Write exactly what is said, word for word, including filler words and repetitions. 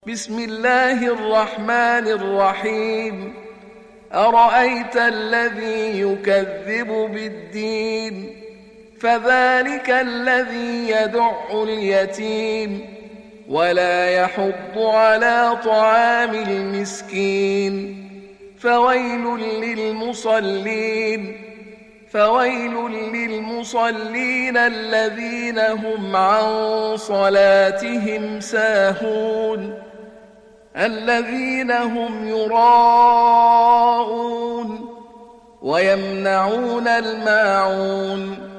بسم الله الرحمن الرحيم أرأيت الذي يكذب بالدين فذلك الذي يدع اليتيم ولا يحض على طعام المسكين فويل للمصلين فويل للمصلين الذين هم عن صلاتهم ساهون الذين هم يراءون ويمنعون الماعون